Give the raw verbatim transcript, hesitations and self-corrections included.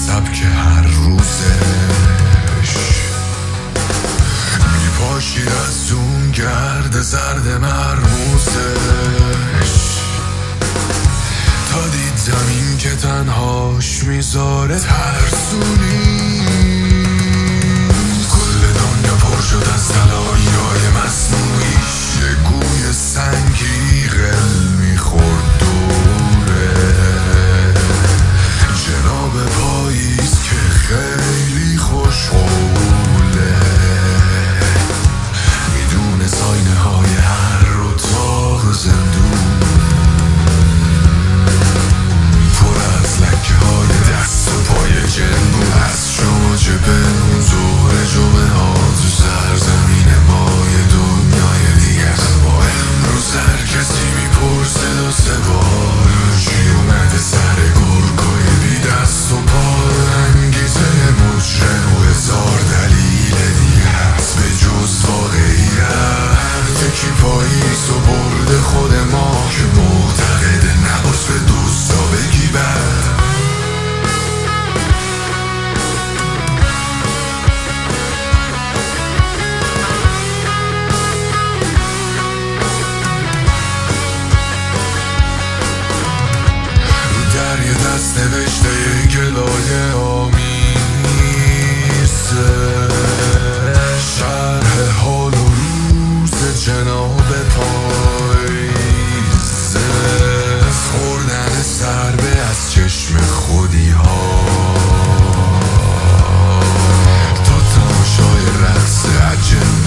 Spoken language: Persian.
سبک هر روزش میپاشی از اون گرد زرد مرموزش تا دید زمین که تنهاش میذاره ترسونی. کل دنیا پر شد از طلایی‌های مصنوعیش، یه گوی سنگی قل میخورد دوره جناب پاییز که خیلی خوشحوله، میدونه ساینه های هر اتاق زندون پر از لکه های دست و پای جن بود. از شما چه بهمون ظهر جمعه ها تو سرزمین ما یه دنیای دیگه است. با امروز هر کسی میپرسه دو سه بار چی اومده سر گرگای بی دست و پا، انگیزه مجرم و هزار دلیل دیگه هست به جز واقعیت. یکی پاییز و برده خود ما که معتقده نباس به دوستا بگی بد. در یه دست نوشته یه گلایه آمیزه، شرح حال و روز جناب پاییزه، خوردن ضربه از چشم خودی ها تا تماشای رقص عجم